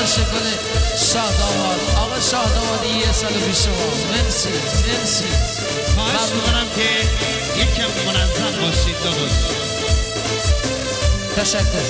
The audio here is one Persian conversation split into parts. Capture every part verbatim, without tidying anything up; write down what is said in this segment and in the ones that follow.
کنه شاه داماد. آقا شاه دامادی یه سال پیش شما. مرسی مرسی. خواهش میکنم که یک کم منظم باشید. داداش تشکر.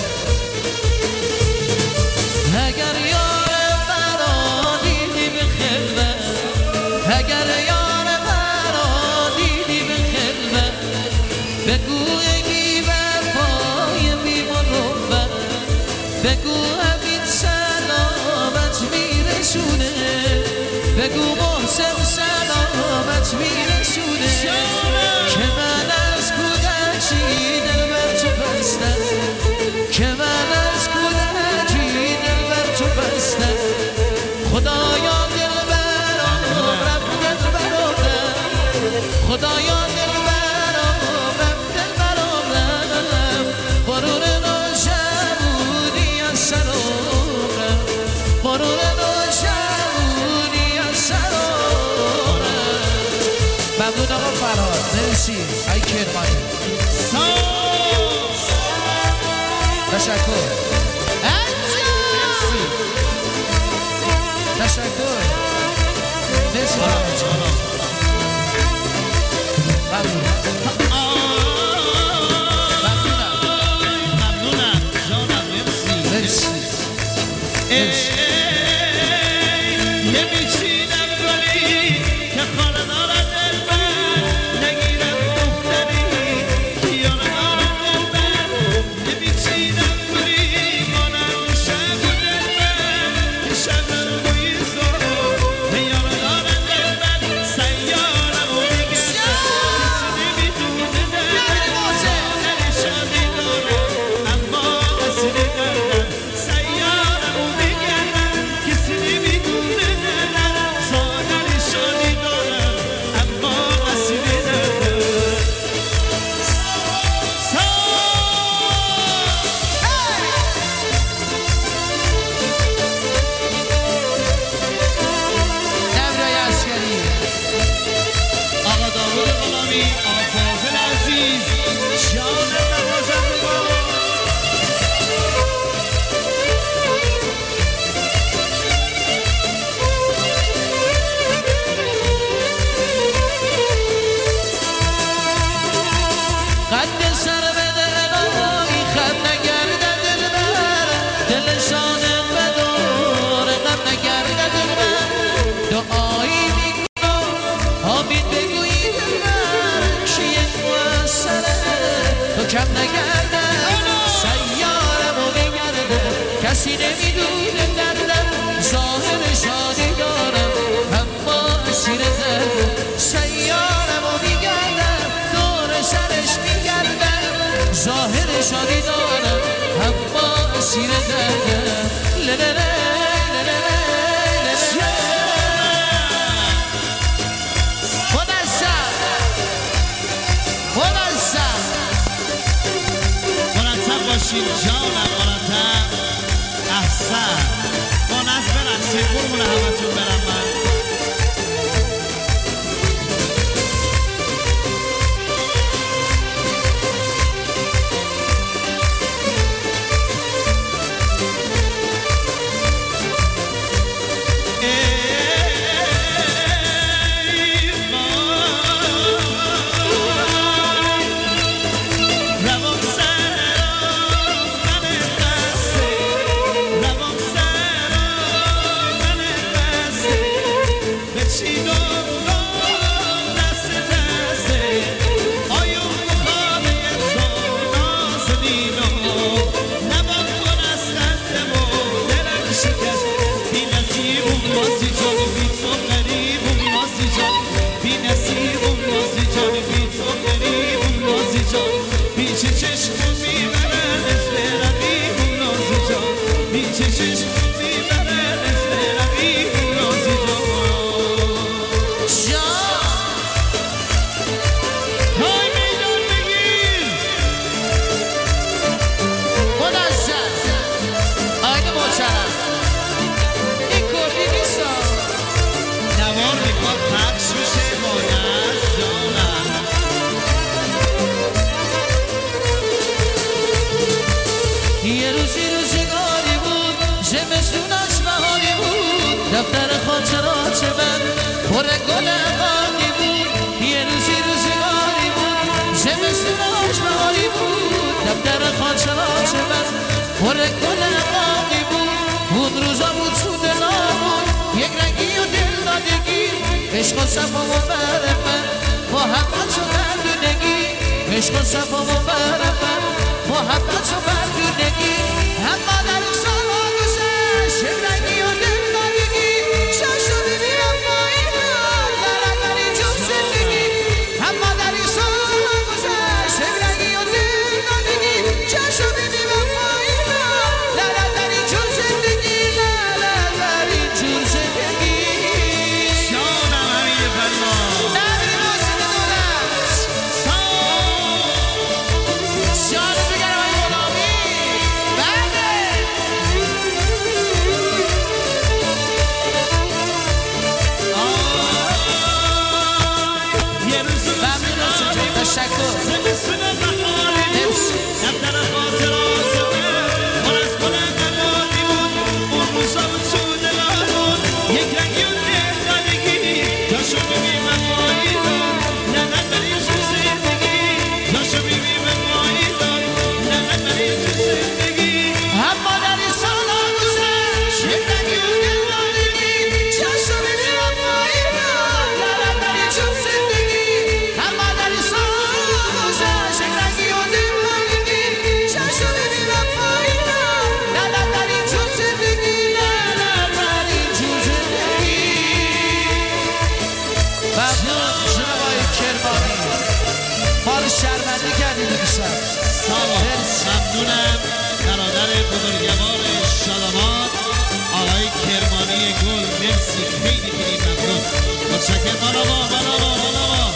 اگر یار مرا دیدی به خلوت، اگر یار مرا دیدی به خلوت، بگو بی وفای بی مروت، بگو همین سلامت میرسونه، بگو محسن سلامت میرسونه، که من از کودکی دل بر تو بستم، که من از کودکی دل بر تو بستم. خدایا دل برام رفت دل برام، خدایا دل برام رفت دل برام، غرور نوجوانی از سرم رفت، غرور نوجوانی از سرم رفت. ممنون آقا فرهاد. مرسی ای کرمانی. تشکر. تشکر. مرسی فرهاد جان. ممنون. ممنونم. ممنونم جانم. مرسی مرسی. مرسی. نمیچینم گلی که خانه دارد دلبر، نگیرم دختری که یاره دارد دلبر، نمیچینم گلی مانم شب و دلبر، که شب روی زور به یاره دارد دلبر، سیارم و میگردم کسی نمیدونه دلبر، زادر شادی دارم اما کسی ندارم، سیارم و میگردم کسی نمیدونه دلبر، زادر شادی دارم اما کسی ندارم. نبرای عسکری. آقا داوود غلامی، آقا فاضل عزیز، جان نوازندگان. قد سر به دلایی خط نگرده دلبر، دل شانه به دور غم نگرده دلبر، دعایی میکنم آمین بگویی دلبر، که یک موثره تو کم نگرده، سیارم و میگرده کسی نمیدونه دردم، ظاهر شادی دارم اما اسیر دردم، سیارم و میگردم دور سرش میگردم، ظاهر شادی دارم اما اسیر دردم. للله مرتب باشین جانم، مرتب. احسن. با نصب رقصی قربون همتون برم من. روان سر من قصه، روان سر من قصه، عشق و صفا و برفن محبت و بردونگی عشق و صفا و برفن محبت و بردونگی هم مادر سالا گذشت رنگی و دلدارگی چشم ببینم پایینم لرنداری جون زندگی هم مادر سالا گذشت رنگی و دلدارگی چشم ببینم پایینم لرنداری جون زندگی لرنداری جون زندگی جانم همین فرمان نبی نازی دولت جانم بگرم های غلامی بله یه روز ممنون حسین جایی تشکر زمستون بهاری مرسی دفتر خاطراتمه پر از گل قبالی بود اون روزا بود تو دلمون یک رنگی و دلدادگی جاشو میبینم مایی دار لعنت بری تو زندگی جاشو میبینم مایی دار لعنت بری تو زندگی هم مادری سالا گذشت یک رنگی و دلدادگی چشم ببینم پایینم لرنداری جون زندگی هم مادری سالا گذشت یک رنگی و دلدادگی چشم ببینم پایینم لرنداری جون زندگی لرنداری جون زندگی ممنون جناب آقای کرمانی ما رو شرمنده کردید امشب سلام مرسی. ممنونم برادر بزرگوار شاداماد آقای کرمانی گل مرسی خیلی خیلی ممنون متشکرم بالا با بالا با بالا با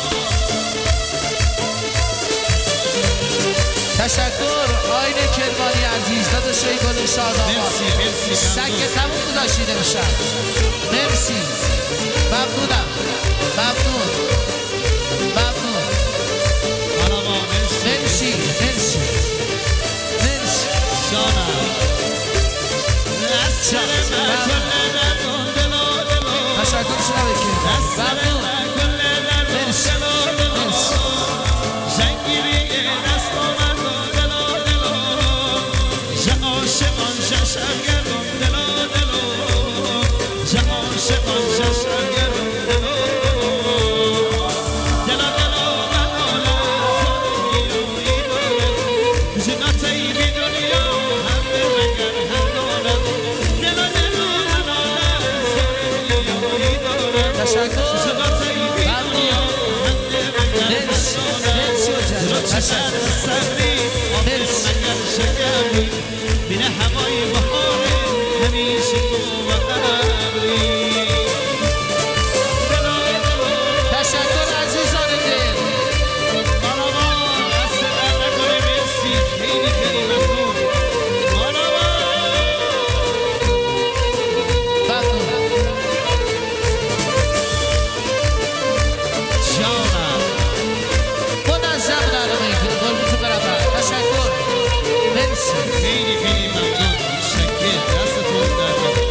تشکر آین کرمانی عزیز داداشای گل شادآباد مرسی مرسی سگ ممنون تموم گذاشتید امشب مرسی ممنونم ممنون ممنون بالا با مرسی مرسی مرسی مرسی جانم دست من کل دردون دلو دلو تشکر شما بکن دست ممنون من کل دردون مرسی دلو دلو مرسی جنگیری دست آمد دلو دلو جه عاشقان جشن گردون دلو دلو جه عاشقان جشن گردون دلو دلو دلو من حالا زندگی دارم جنات ای بی دنیا هم به مگر هم دارم دلو دلو من حالا زندگی دارم تشکر جنات ای بی دنیا هم به مگر هم مرسی دارم مرسی وجه تشکر صبری مرسی مگر شکری بین هوای بهاره همیشه تو و قبری تشکر عزیزان دل بالا با دست در نکنه مرسی خیلی خیلی ممنون بالا با ممنون جانم منظم برنامه کنید قربونتون برم تشکر مرسی خیلی خیلی ممنون متشکر دستتون در نکنه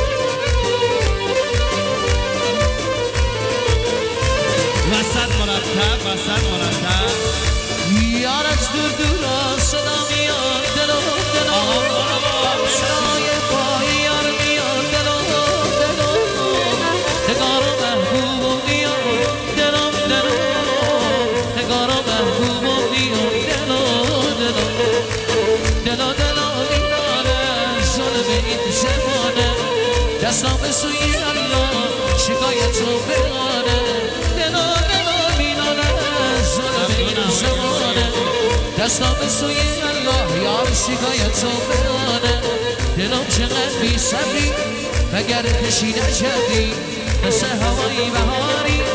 وسط مرتب وسط مرتب یار از دور دورا صدا میاد دلو دلو آقا بالا با صدای پای یار میاد دلو دلو نگار و محبوب و میاد دلو دلو نگار و محبوب و میاد دلو دلو دلو دلو میداره ظلم این زمانه دستام به سوی الله شکایت رو بگانه دلو دلو میداره ظلم این زمانه دستام به سوی الله یار شکایت رو بگانه دلم چقدر بی صبری مگر کشی نکردی مثل هوایی بهاری